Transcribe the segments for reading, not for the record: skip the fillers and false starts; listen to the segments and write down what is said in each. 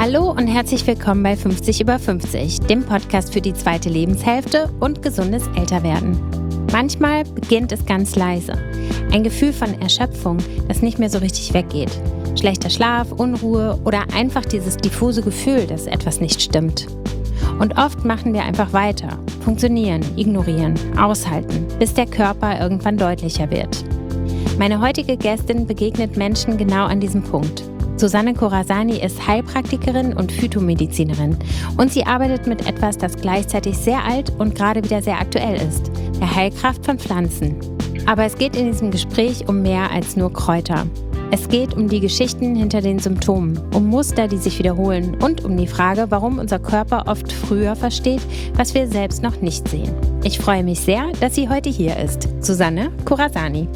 Hallo und herzlich willkommen bei 50 über 50, dem Podcast für die zweite Lebenshälfte und gesundes Älterwerden. Manchmal beginnt es ganz leise. Ein Gefühl von Erschöpfung, das nicht mehr so richtig weggeht. Schlechter Schlaf, Unruhe oder einfach dieses diffuse Gefühl, dass etwas nicht stimmt. Und oft machen wir einfach weiter, funktionieren, ignorieren, aushalten, bis der Körper irgendwann deutlicher wird. Meine heutige Gästin begegnet Menschen genau an diesem Punkt. Susanne Corazani ist Heilpraktikerin und Phytomedizinerin und sie arbeitet mit etwas, das gleichzeitig sehr alt und gerade wieder sehr aktuell ist, der Heilkraft von Pflanzen. Aber es geht in diesem Gespräch um mehr als nur Kräuter. Es geht um die Geschichten hinter den Symptomen, um Muster, die sich wiederholen und um die Frage, warum unser Körper oft früher versteht, was wir selbst noch nicht sehen. Ich freue mich sehr, dass sie heute hier ist. Susanne Corazani.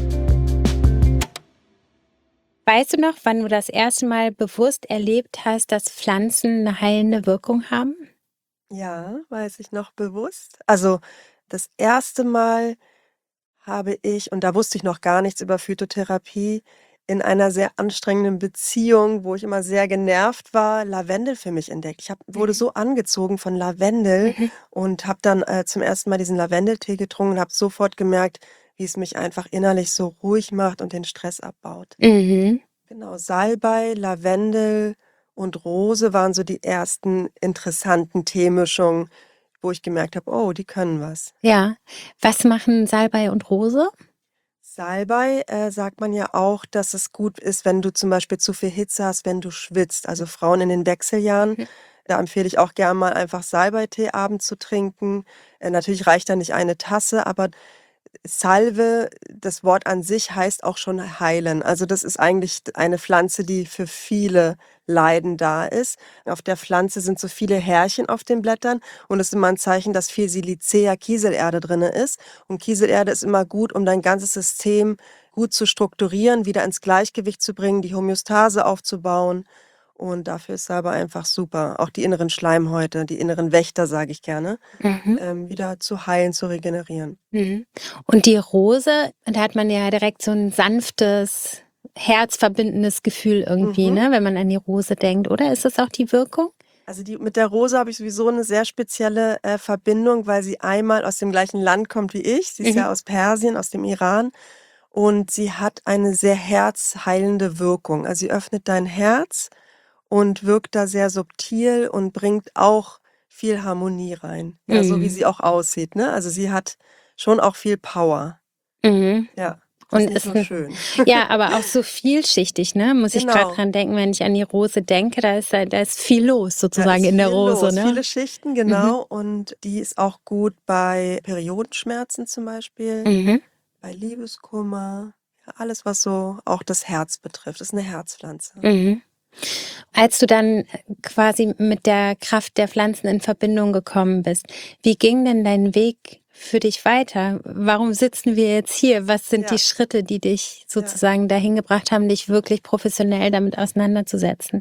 Weißt du noch, wann du das erste Mal bewusst erlebt hast, dass Pflanzen eine heilende Wirkung haben? Ja, weiß ich noch bewusst. Also das erste Mal habe ich, und da wusste ich noch gar nichts über Phytotherapie, in einer sehr anstrengenden Beziehung, wo ich immer sehr genervt war, Lavendel für mich entdeckt. Wurde so angezogen von Lavendel und habe dann zum ersten Mal diesen Lavendeltee getrunken und habe sofort gemerkt, wie es mich einfach innerlich so ruhig macht und den Stress abbaut. Mhm. Genau, Salbei, Lavendel und Rose waren so die ersten interessanten Teemischungen, wo ich gemerkt habe, oh, die können was. Ja. Was machen Salbei und Rose? Salbei sagt man ja auch, dass es gut ist, wenn du zum Beispiel zu viel Hitze hast, wenn du schwitzt. Also Frauen in den Wechseljahren, da empfehle ich auch gerne mal einfach Salbeitee abends zu trinken. Natürlich reicht da nicht eine Tasse, aber Salve, das Wort an sich heißt auch schon heilen. Also das ist eigentlich eine Pflanze, die für viele Leiden da ist. Auf der Pflanze sind so viele Härchen auf den Blättern und das ist immer ein Zeichen, dass viel Silicea, Kieselerde drin ist. Und Kieselerde ist immer gut, um dein ganzes System gut zu strukturieren, wieder ins Gleichgewicht zu bringen, die Homöostase aufzubauen. Und dafür ist Salbei einfach super. Auch die inneren Schleimhäute, die inneren Wächter, sage ich gerne, wieder zu heilen, zu regenerieren. Mhm. Und die Rose, da hat man ja direkt so ein sanftes, herzverbindendes Gefühl irgendwie, ne, wenn man an die Rose denkt. Oder ist das auch die Wirkung? Also mit der Rose habe ich sowieso eine sehr spezielle Verbindung, weil sie einmal aus dem gleichen Land kommt wie ich. Sie ist ja aus Persien, aus dem Iran. Und sie hat eine sehr herzheilende Wirkung. Also sie öffnet dein Herz und wirkt da sehr subtil und bringt auch viel Harmonie rein. Ja, so wie sie auch aussieht, ne? Also sie hat schon auch viel Power. Mhm. Ja, das Und ist nicht nur schön. ja, aber auch so vielschichtig, ne? Muss ich gerade Genau. dran denken, wenn ich an die Rose denke, da ist viel los Da sozusagen ist in der viel Rose, los, ne? viele Schichten, genau. Und die ist auch gut bei Periodenschmerzen zum Beispiel, Mhm. bei Liebeskummer, ja, alles, was so auch das Herz betrifft. Das ist eine Herzpflanze. Mhm. Als du dann quasi mit der Kraft der Pflanzen in Verbindung gekommen bist, wie ging denn dein Weg für dich weiter? Warum sitzen wir jetzt hier? Was sind die Ja, Schritte, die dich ja. sozusagen dahin gebracht haben, dich wirklich professionell damit auseinanderzusetzen?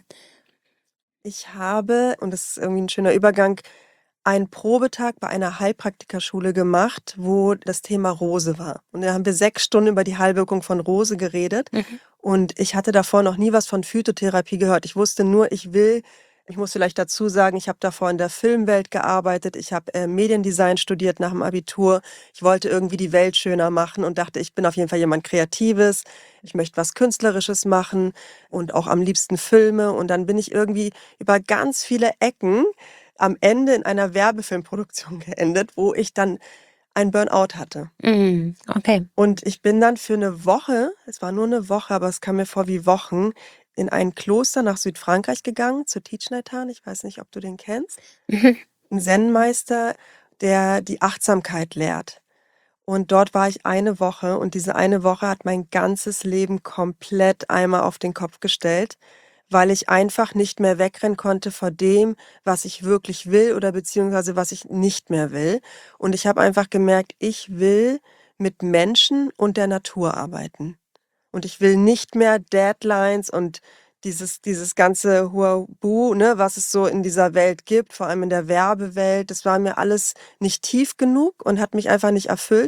Ich habe, und das ist irgendwie ein schöner Übergang, einen Probetag bei einer Heilpraktikerschule gemacht, wo das Thema Rose war. Und da haben wir 6 Stunden über die Heilwirkung von Rose geredet. Mhm. Und ich hatte davor noch nie was von Phytotherapie gehört. Ich wusste nur, ich muss vielleicht dazu sagen, ich habe davor in der Filmwelt gearbeitet. Ich habe Mediendesign studiert nach dem Abitur. Ich wollte irgendwie die Welt schöner machen und dachte, ich bin auf jeden Fall jemand Kreatives. Ich möchte was Künstlerisches machen und auch am liebsten Filme. Und dann bin ich irgendwie über ganz viele Ecken am Ende in einer Werbefilmproduktion geendet, wo ich dann ein Burnout hatte. Mhm. Okay. Und ich bin dann für eine Woche, es war nur eine Woche, aber es kam mir vor wie Wochen, in ein Kloster nach Südfrankreich gegangen, zu Thich Nhat Hanh. Ich weiß nicht, ob du den kennst. Mhm. 'N Zen-Meister, der die Achtsamkeit lehrt. Und dort war ich eine Woche und diese eine Woche hat mein ganzes Leben komplett einmal auf den Kopf gestellt, weil ich einfach nicht mehr wegrennen konnte vor dem, was ich wirklich will oder beziehungsweise was ich nicht mehr will. Und ich habe einfach gemerkt, ich will mit Menschen und der Natur arbeiten. Und ich will nicht mehr Deadlines und dieses ganze Huabu, ne, was es so in dieser Welt gibt, vor allem in der Werbewelt. Das war mir alles nicht tief genug und hat mich einfach nicht erfüllt.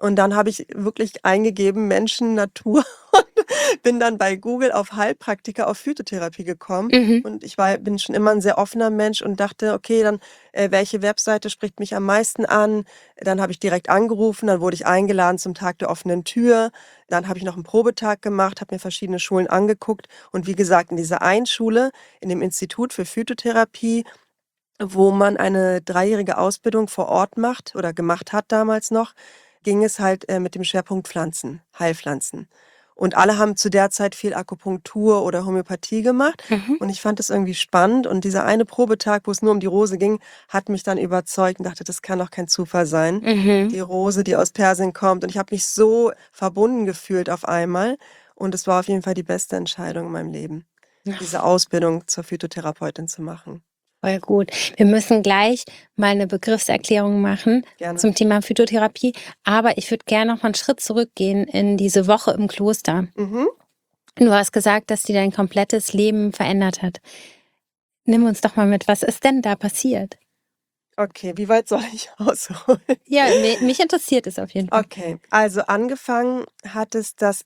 Und dann habe ich wirklich eingegeben, Menschen, Natur und bin dann bei Google auf Heilpraktiker, auf Phytotherapie gekommen. Mhm. Und bin schon immer ein sehr offener Mensch und dachte, okay, dann welche Webseite spricht mich am meisten an? Dann habe ich direkt angerufen, dann wurde ich eingeladen zum Tag der offenen Tür. Dann habe ich noch einen Probetag gemacht, habe mir verschiedene Schulen angeguckt. Und wie gesagt, in dieser einen Schule, in dem Institut für Phytotherapie, wo man eine dreijährige Ausbildung vor Ort macht oder gemacht hat damals noch, ging es halt mit dem Schwerpunkt Pflanzen, Heilpflanzen. Und alle haben zu der Zeit viel Akupunktur oder Homöopathie gemacht. Mhm. Und ich fand das irgendwie spannend. Und dieser eine Probetag, wo es nur um die Rose ging, hat mich dann überzeugt und dachte, das kann doch kein Zufall sein. Mhm. Die Rose, die aus Persien kommt. Und ich habe mich so verbunden gefühlt auf einmal. Und es war auf jeden Fall die beste Entscheidung in meinem Leben, diese Ausbildung zur Phytotherapeutin zu machen. Voll gut. Wir müssen gleich mal eine Begriffserklärung machen Gerne. zum Thema Phytotherapie. Aber ich würde gerne noch mal einen Schritt zurückgehen in diese Woche im Kloster. Mhm. Du hast gesagt, dass die dein komplettes Leben verändert hat. Nimm uns doch mal mit, was ist denn da passiert? Okay, wie weit soll ich ausholen? Ja, mich interessiert es auf jeden Fall. Okay, also angefangen hat es, das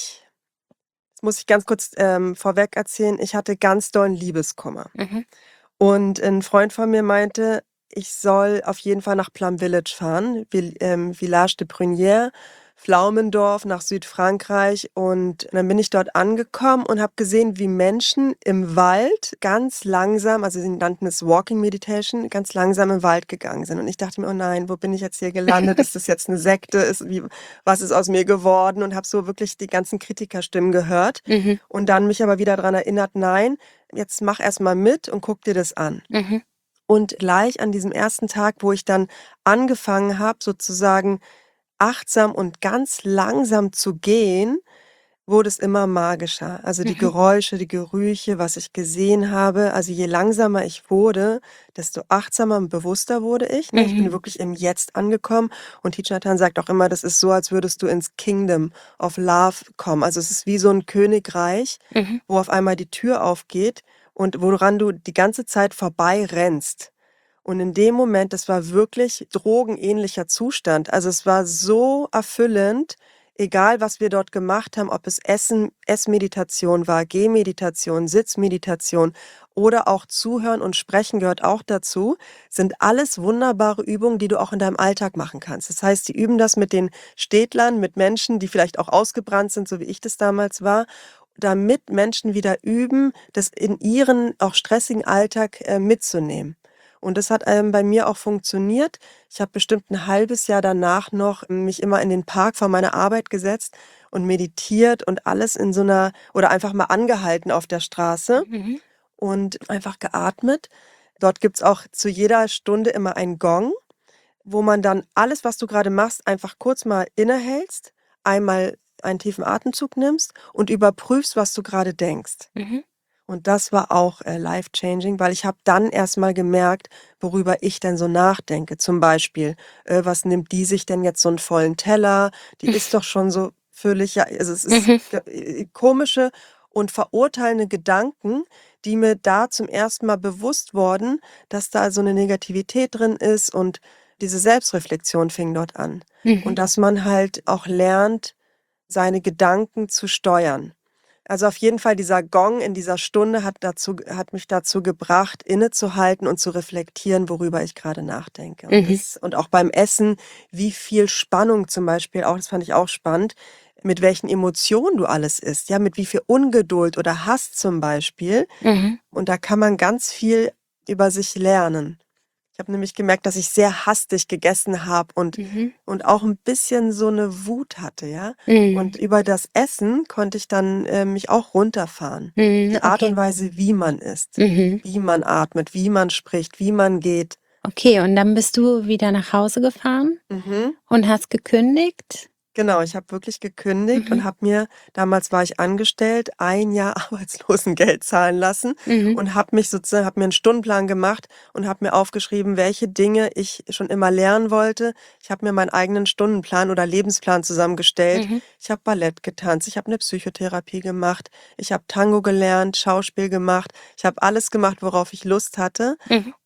muss ich ganz kurz vorweg erzählen, ich hatte ganz dollen Liebeskummer. Mhm. Und ein Freund von mir meinte, ich soll auf jeden Fall nach Plum Village fahren, Village de Prunières, Pflaumendorf nach Südfrankreich. Und dann bin ich dort angekommen und habe gesehen, wie Menschen im Wald ganz langsam, also sie nannten es Walking Meditation, ganz langsam im Wald gegangen sind. Und ich dachte mir, oh nein, wo bin ich jetzt hier gelandet? Ist das jetzt eine Sekte? Was ist aus mir geworden? Und habe so wirklich die ganzen Kritikerstimmen gehört. Mhm. Und dann mich aber wieder daran erinnert, nein, jetzt mach erst mal mit und guck dir das an. Mhm. Und gleich an diesem ersten Tag, wo ich dann angefangen habe, sozusagen achtsam und ganz langsam zu gehen, wurde es immer magischer. Also die Mhm. Geräusche, die Gerüche, was ich gesehen habe. Also je langsamer ich wurde, desto achtsamer und bewusster wurde ich. Ne? Ich bin Mhm. wirklich im Jetzt angekommen. Und Thich Nhat Hanh sagt auch immer, das ist so, als würdest du ins Kingdom of Love kommen. Also es ist wie so ein Königreich, Mhm. wo auf einmal die Tür aufgeht und woran du die ganze Zeit vorbei rennst. Und in dem Moment, das war wirklich drogenähnlicher Zustand. Also es war so erfüllend, egal was wir dort gemacht haben, ob es Essmeditation war, Gehmeditation, Sitzmeditation oder auch Zuhören und Sprechen gehört auch dazu, sind alles wunderbare Übungen, die du auch in deinem Alltag machen kannst. Das heißt, die üben das mit den Städtlern, mit Menschen, die vielleicht auch ausgebrannt sind, so wie ich das damals war, damit Menschen wieder üben, das in ihren auch stressigen Alltag mitzunehmen. Und das hat bei mir auch funktioniert. Ich habe bestimmt ein halbes Jahr danach noch mich immer in den Park vor meiner Arbeit gesetzt und meditiert und alles in so einer oder einfach mal angehalten auf der Straße Mhm. und einfach geatmet. Dort gibt's auch zu jeder Stunde immer einen Gong, wo man dann alles, was du gerade machst, einfach kurz mal innehältst, einmal einen tiefen Atemzug nimmst und überprüfst, was du gerade denkst. Mhm. Und das war auch life-changing, weil ich habe dann erst mal gemerkt, worüber ich denn so nachdenke. Zum Beispiel, was nimmt die sich denn jetzt so einen vollen Teller? Die ist doch schon so völlig, ja, also es ist Mhm. komische und verurteilende Gedanken, die mir da zum ersten Mal bewusst wurden, dass da so eine Negativität drin ist und diese Selbstreflexion fing dort an. Mhm. Und dass man halt auch lernt, seine Gedanken zu steuern. Also auf jeden Fall dieser Gong in dieser Stunde hat mich dazu gebracht, innezuhalten und zu reflektieren, worüber ich gerade nachdenke. Mhm. Und auch beim Essen, wie viel Spannung zum Beispiel, auch das fand ich auch spannend, mit welchen Emotionen du alles isst, ja, mit wie viel Ungeduld oder Hass zum Beispiel. Mhm. Und da kann man ganz viel über sich lernen. Ich habe nämlich gemerkt, dass ich sehr hastig gegessen habe Mhm. und auch ein bisschen so eine Wut hatte, ja. Mhm. Und über das Essen konnte ich dann mich auch runterfahren. Mhm. Die Art Okay. und Weise, wie man isst, Mhm. wie man atmet, wie man spricht, wie man geht. Okay, und dann bist du wieder nach Hause gefahren Mhm. und hast gekündigt? Genau, ich habe wirklich gekündigt und Mhm. habe mir, damals war ich angestellt, 1 Jahr Arbeitslosengeld zahlen lassen Mhm. und habe mir einen Stundenplan gemacht und habe mir aufgeschrieben, welche Dinge ich schon immer lernen wollte. Ich habe mir meinen eigenen Stundenplan oder Lebensplan zusammengestellt. Mhm. Ich habe Ballett getanzt, ich habe eine Psychotherapie gemacht, ich habe Tango gelernt, Schauspiel gemacht. Ich habe alles gemacht, worauf ich Lust hatte. Mhm.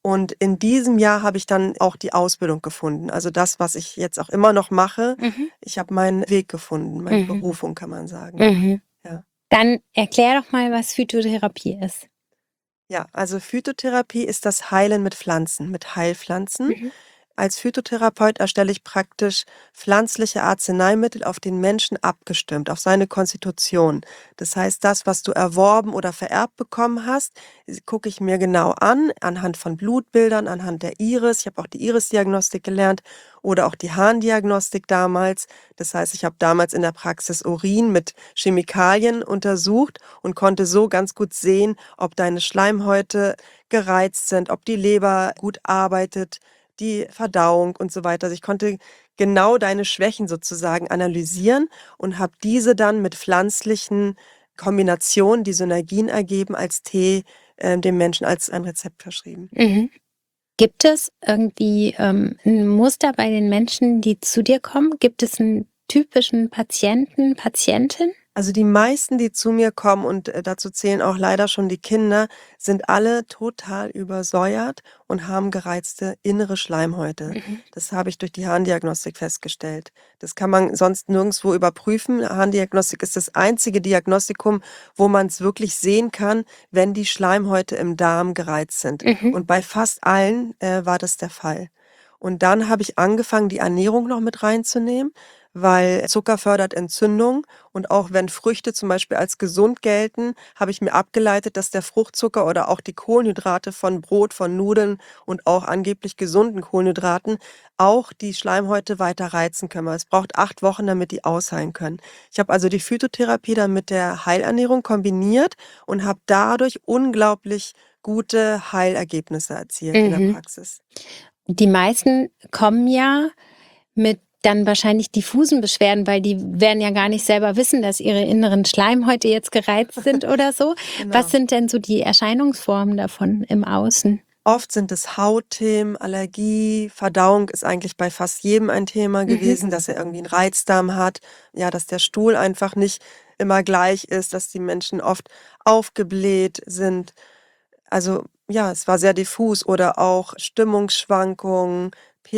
Und in diesem Jahr habe ich dann auch die Ausbildung gefunden. Also das, was ich jetzt auch immer noch mache. Mhm. Ich habe meinen Weg gefunden, meine Mhm. Berufung, kann man sagen. Mhm. Ja. Dann erklär doch mal, was Phytotherapie ist. Ja, also Phytotherapie ist das Heilen mit Pflanzen, mit Heilpflanzen. Mhm. Als Phytotherapeut erstelle ich praktisch pflanzliche Arzneimittel auf den Menschen abgestimmt, auf seine Konstitution. Das heißt, das, was du erworben oder vererbt bekommen hast, gucke ich mir genau an, anhand von Blutbildern, anhand der Iris. Ich habe auch die Iris-Diagnostik gelernt oder auch die Harndiagnostik damals. Das heißt, ich habe damals in der Praxis Urin mit Chemikalien untersucht und konnte so ganz gut sehen, ob deine Schleimhäute gereizt sind, ob die Leber gut arbeitet, die Verdauung und so weiter. Also ich konnte genau deine Schwächen sozusagen analysieren und habe diese dann mit pflanzlichen Kombinationen, die Synergien ergeben, als Tee dem Menschen als ein Rezept verschrieben. Mhm. Gibt es irgendwie ein Muster bei den Menschen, die zu dir kommen? Gibt es einen typischen Patienten, Patientin? Also die meisten, die zu mir kommen, und dazu zählen auch leider schon die Kinder, sind alle total übersäuert und haben gereizte innere Schleimhäute. Mhm. Das habe ich durch die Harndiagnostik festgestellt. Das kann man sonst nirgendwo überprüfen. Harndiagnostik ist das einzige Diagnostikum, wo man es wirklich sehen kann, wenn die Schleimhäute im Darm gereizt sind. Mhm. Und bei fast allen war das der Fall. Und dann habe ich angefangen, die Ernährung noch mit reinzunehmen, weil Zucker fördert Entzündung. Und auch wenn Früchte zum Beispiel als gesund gelten, habe ich mir abgeleitet, dass der Fruchtzucker oder auch die Kohlenhydrate von Brot, von Nudeln und auch angeblich gesunden Kohlenhydraten auch die Schleimhäute weiter reizen können. Es braucht 8 Wochen, damit die ausheilen können. Ich habe also die Phytotherapie dann mit der Heilernährung kombiniert und habe dadurch unglaublich gute Heilergebnisse erzielt in der Mhm. Praxis. Die meisten kommen ja mit dann wahrscheinlich diffusen Beschwerden, weil die werden ja gar nicht selber wissen, dass ihre inneren Schleimhäute jetzt gereizt sind oder so. Genau. Was sind denn so die Erscheinungsformen davon im Außen? Oft sind es Hautthemen, Allergie, Verdauung ist eigentlich bei fast jedem ein Thema gewesen, dass er irgendwie einen Reizdarm hat, ja, dass der Stuhl einfach nicht immer gleich ist, dass die Menschen oft aufgebläht sind. Also, ja, es war sehr diffus oder auch Stimmungsschwankungen,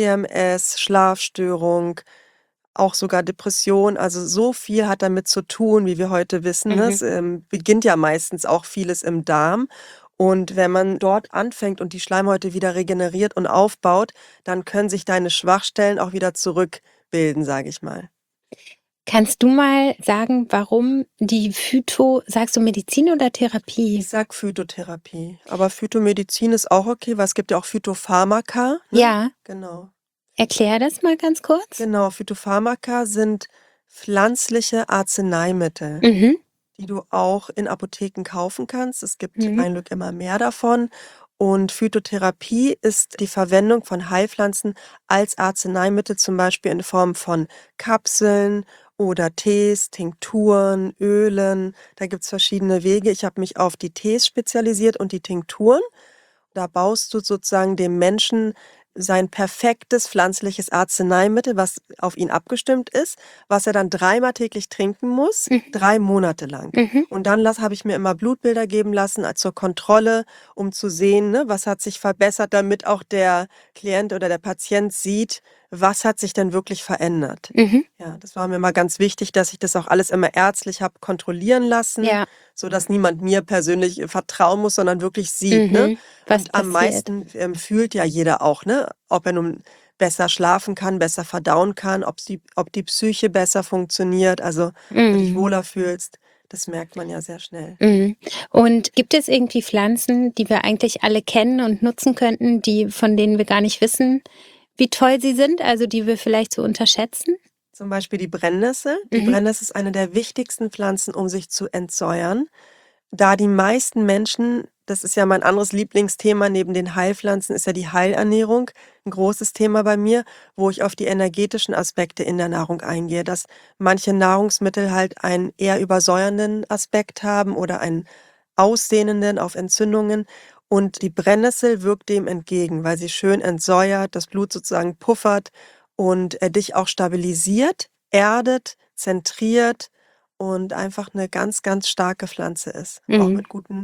PMS, Schlafstörung, auch sogar Depression. Also, so viel hat damit zu tun, wie wir heute wissen, ne? Mhm. Es, beginnt ja meistens auch vieles im Darm. Und wenn man dort anfängt und die Schleimhäute wieder regeneriert und aufbaut, dann können sich deine Schwachstellen auch wieder zurückbilden, sage ich mal. Kannst du mal sagen, warum die sagst du Medizin oder Therapie? Ich sage Phytotherapie, aber Phytomedizin ist auch okay, weil es gibt ja auch Phytopharmaka, ne? Ja, Genau. erklär das mal ganz kurz. Genau, Phytopharmaka sind pflanzliche Arzneimittel, Mhm. die du auch in Apotheken kaufen kannst. Es gibt Mhm. ein Glück immer mehr davon. Und Phytotherapie ist die Verwendung von Heilpflanzen als Arzneimittel, zum Beispiel in Form von Kapseln oder Tees, Tinkturen, Ölen. Da gibt es verschiedene Wege. Ich habe mich auf die Tees spezialisiert und die Tinkturen. Da baust du sozusagen dem Menschen sein perfektes pflanzliches Arzneimittel, was auf ihn abgestimmt ist, was er dann 3-mal täglich trinken muss, Mhm. 3 Monate lang. Mhm. Und dann habe ich mir immer Blutbilder geben lassen zur Kontrolle, um zu sehen, ne, was hat sich verbessert, damit auch der Klient oder der Patient sieht, was hat sich denn wirklich verändert. Mhm. Ja, das war mir immer ganz wichtig, dass ich das auch alles immer ärztlich habe kontrollieren lassen, Ja. sodass niemand mir persönlich vertrauen muss, sondern wirklich sieht, ne? Mhm. Was Und am passiert? meisten fühlt ja jeder auch, ne? Ob er nun besser schlafen kann, besser verdauen kann, ob die Psyche besser funktioniert, also du dich Mhm. wohler fühlst, das merkt man ja sehr schnell. Mhm. Und gibt es irgendwie Pflanzen, die wir eigentlich alle kennen und nutzen könnten, von denen wir gar nicht wissen, wie toll sie sind, also die wir vielleicht so unterschätzen? Zum Beispiel die Brennnessel. Die Mhm. Brennnessel ist eine der wichtigsten Pflanzen, um sich zu entsäuern. Da die meisten Menschen, das ist ja mein anderes Lieblingsthema neben den Heilpflanzen, ist ja die Heilernährung, ein großes Thema bei mir, wo ich auf die energetischen Aspekte in der Nahrung eingehe, dass manche Nahrungsmittel halt einen eher übersäuernden Aspekt haben oder einen ausdehnenden auf Entzündungen. Und die Brennnessel wirkt dem entgegen, weil sie schön entsäuert, das Blut sozusagen puffert und dich auch stabilisiert, erdet, zentriert und einfach eine ganz, ganz starke Pflanze ist, auch Mhm. mit guten,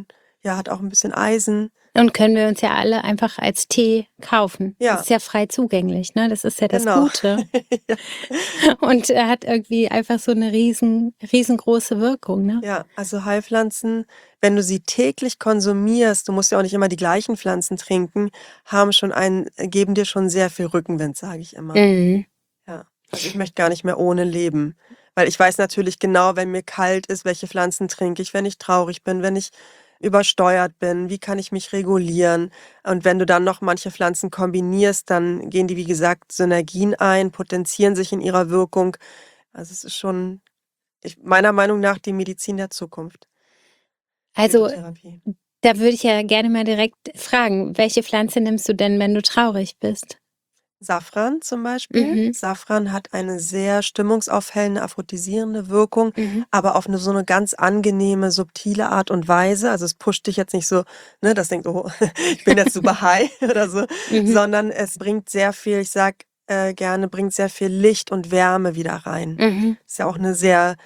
Ja, hat auch ein bisschen Eisen. Und können wir uns ja alle einfach als Tee kaufen. Das Ja, ist ja frei zugänglich, ne? Das ist ja das genau. Gute. Ja. Und er hat irgendwie einfach so eine riesengroße Wirkung, ne? Ja, also Heilpflanzen, wenn du sie täglich konsumierst, du musst ja auch nicht immer die gleichen Pflanzen trinken, geben dir schon sehr viel Rückenwind, sage ich immer. Mhm. Ja. Also ich möchte gar nicht mehr ohne leben. Weil ich weiß natürlich genau, wenn mir kalt ist, welche Pflanzen trinke ich, wenn ich traurig bin, wenn ich übersteuert bin, wie kann ich mich regulieren? Und wenn du dann noch manche Pflanzen kombinierst, dann gehen die, wie gesagt, Synergien ein, potenzieren sich in ihrer Wirkung. Also es ist schon, meiner Meinung nach, die Medizin der Zukunft. Also, Phytotherapie. da würde ich ja gerne mal direkt fragen, welche Pflanze nimmst du denn, wenn du traurig bist? Safran zum Beispiel. Mhm, Safran hat eine sehr stimmungsaufhellende, aphrodisierende Wirkung, mhm, aber auf so eine ganz angenehme, subtile Art und Weise. Also, es pusht dich jetzt nicht so, ne, dass du denkst: „Oh, ich bin jetzt super high“ oder so, mhm, sondern es bringt sehr viel, ich sage, gerne, bringt sehr viel Licht und Wärme wieder rein. mhm, Ist ja auch eine sehr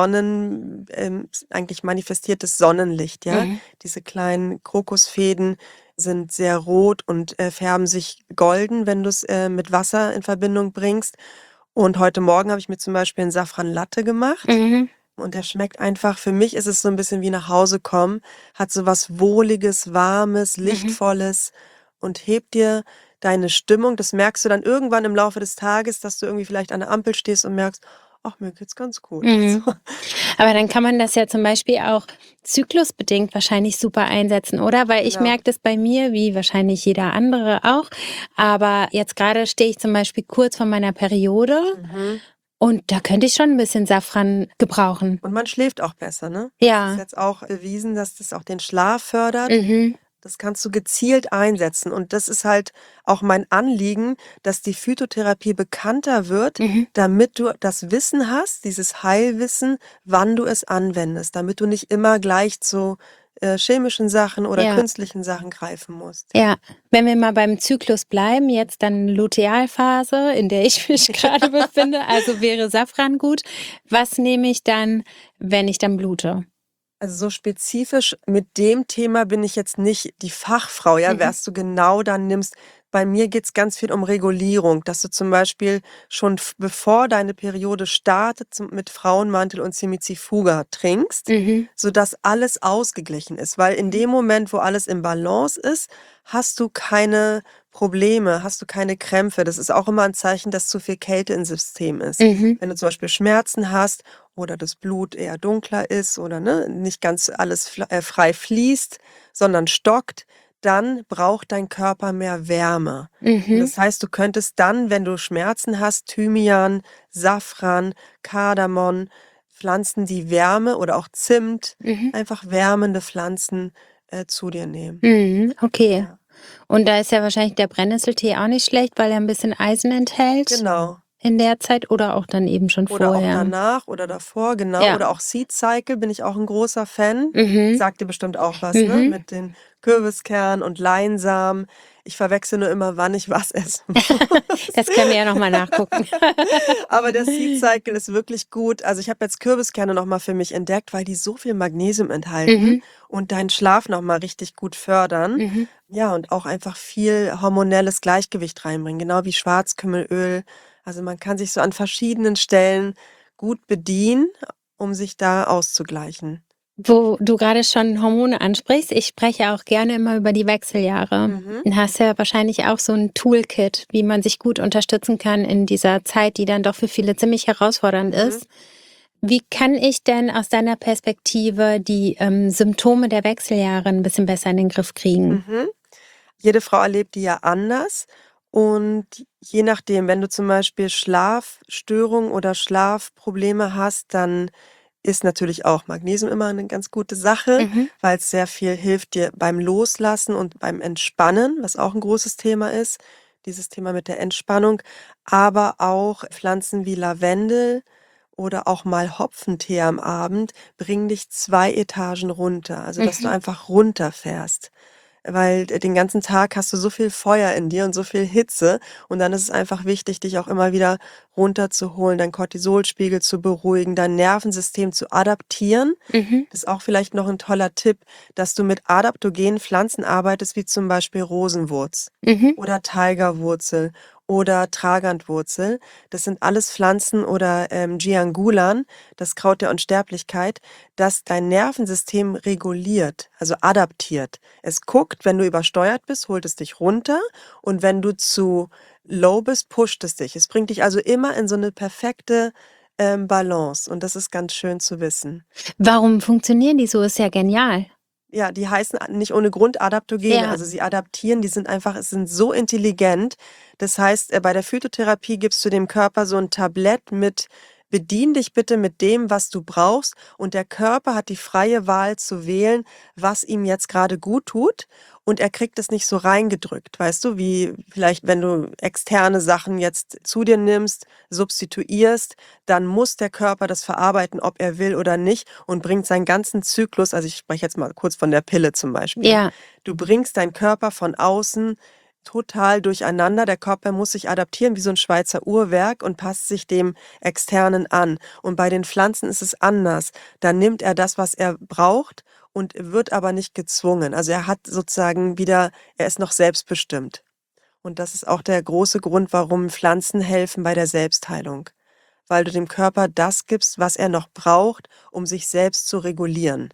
eigentlich manifestiertes Sonnenlicht, ja? mhm, Diese kleinen Krokusfäden sind sehr rot und, färben sich golden, wenn du's, mit Wasser in Verbindung bringst. Und heute Morgen habe ich mir zum Beispiel 'n Safran Latte gemacht mhm, und der schmeckt einfach, für mich ist es so 'n bisschen wie nach Hause kommen, hat so was Wohliges, Warmes, mhm, Lichtvolles und hebt dir deine Stimmung. Das merkst du dann irgendwann im Laufe des Tages, dass du irgendwie vielleicht an der Ampel stehst und merkst: „Ach, mir geht's ganz gut.“ mhm. So, Aber dann kann man das ja zum Beispiel auch zyklusbedingt wahrscheinlich super einsetzen, oder? Weil ich genau. merke das bei mir, wie wahrscheinlich jeder andere auch. Aber jetzt gerade stehe ich zum Beispiel kurz vor meiner Periode Mhm. und da könnte ich schon ein bisschen Safran gebrauchen. Und man schläft auch besser, ne? Das ist Ja. jetzt auch erwiesen, dass das auch den Schlaf fördert. Mhm. Das kannst du gezielt einsetzen. Und das ist halt auch mein Anliegen, dass die Phytotherapie bekannter wird, Mhm. damit du das Wissen hast, dieses Heilwissen, wann du es anwendest, damit du nicht immer gleich zu, chemischen Sachen oder Ja. künstlichen Sachen greifen musst. Ja, wenn wir mal beim Zyklus bleiben, jetzt dann Lutealphase, in der ich mich gerade befinde, also wäre Safran gut. Was nehme ich dann, wenn ich dann blute? Also, so spezifisch mit dem Thema bin ich jetzt nicht die Fachfrau, ja, Mhm. was du genau dann nimmst. Bei mir geht's ganz viel um Regulierung, dass du zum Beispiel schon bevor deine Periode startet, mit Frauenmantel und Simizifuga trinkst, Mhm. sodass alles ausgeglichen ist. Weil in dem Moment, wo alles im Balance ist, hast du keine Probleme, hast du keine Krämpfe. Das ist auch immer ein Zeichen, dass zu viel Kälte im System ist. Mhm. Wenn du zum Beispiel Schmerzen hast oder das Blut eher dunkler ist oder, ne, nicht ganz alles frei fließt, sondern stockt, dann braucht dein Körper mehr Wärme. Und Mhm. das heißt, du könntest dann, wenn du Schmerzen hast, Thymian, Safran, Kardamom, Pflanzen, die Wärme oder auch Zimt, Mhm. einfach wärmende Pflanzen, zu dir nehmen. Mhm. Okay. Ja, Und da ist ja wahrscheinlich der Brennnesseltee auch nicht schlecht, weil er ein bisschen Eisen enthält genau. in der Zeit oder auch dann eben schon Oder auch vorher. danach oder davor, genau. Ja. Oder auch Seed Cycle bin ich auch 'n großer Fan. Mhm. Sagt dir bestimmt auch was, ne? Mhm. Mit den Kürbiskern und Leinsamen. Ich verwechsle nur immer, wann ich was essen muss. Das können wir ja noch mal nachgucken. Aber der Seed Cycle ist wirklich gut. Also, ich habe jetzt Kürbiskerne noch mal für mich entdeckt, weil die so viel Magnesium enthalten Mhm. und deinen Schlaf noch mal richtig gut fördern. Mhm. Ja, und auch einfach viel hormonelles Gleichgewicht reinbringen, genau wie Schwarzkümmelöl. Also, man kann sich so an verschiedenen Stellen gut bedienen, um sich da auszugleichen. Wo du gerade schon Hormone ansprichst, ich spreche auch gerne immer über die Wechseljahre. Mhm, Du hast ja wahrscheinlich auch so ein Toolkit, wie man sich gut unterstützen kann in dieser Zeit, die dann doch für viele ziemlich herausfordernd mhm, ist. Wie kann ich denn aus deiner Perspektive die, Symptome der Wechseljahre ein bisschen besser in den Griff kriegen? mhm. Jede Frau erlebt die ja anders und je nachdem, wenn du zum Beispiel Schlafstörungen oder Schlafprobleme hast, dann ist natürlich auch Magnesium immer eine ganz gute Sache, Mhm, weil es sehr viel hilft dir beim Loslassen und beim Entspannen, was auch ein großes Thema ist, dieses Thema mit der Entspannung, aber auch Pflanzen wie Lavendel oder auch mal Hopfentee am Abend bringen dich 2 Etagen runter, also dass du mhm, einfach runterfährst. weil den ganzen Tag hast du so viel Feuer in dir und so viel Hitze und dann ist es einfach wichtig, dich auch immer wieder runterzuholen, deinen Cortisolspiegel zu beruhigen, dein Nervensystem zu adaptieren. Mhm. Das ist auch vielleicht noch ein toller Tipp, dass du mit adaptogenen Pflanzen arbeitest, wie zum Beispiel Rosenwurz Mhm. oder Tigerwurzel oder Tragantwurzel. Das sind alles Pflanzen oder Jiangulan, das Kraut der Unsterblichkeit, das dein Nervensystem reguliert, also adaptiert. Es guckt, wenn du übersteuert bist, holt es dich runter und wenn du zu low bist, pusht es dich. Es bringt dich also immer in so eine perfekte Balance und das ist ganz schön zu wissen. Warum funktionieren die so? Ist ja genial. Ja, die heißen nicht ohne Grund Adaptogene. Ja. Also sie adaptieren, die sind einfach, es sind so intelligent. Das heißt, bei der Phytotherapie gibst du dem Körper so ein Tablett mit, bedien dich bitte mit dem, was du brauchst. Und der Körper hat die freie Wahl zu wählen, was ihm jetzt gerade gut tut. Und er kriegt es nicht so reingedrückt, weißt du, wie vielleicht, wenn du externe Sachen jetzt zu dir nimmst, substituierst, dann muss der Körper das verarbeiten, ob er will oder nicht und bringt seinen ganzen Zyklus, also ich spreche jetzt mal kurz von der Pille zum Beispiel. Ja. Du bringst deinen Körper von außen total durcheinander. Der Körper muss sich adaptieren wie so ein Schweizer Uhrwerk und passt sich dem Externen an. Und bei den Pflanzen ist es anders. Da nimmt er das, was er braucht und wird aber nicht gezwungen. Also er hat sozusagen wieder, er ist noch selbstbestimmt. Und das ist auch der große Grund, warum Pflanzen helfen bei der Selbstheilung, weil du dem Körper das gibst, was er noch braucht, um sich selbst zu regulieren.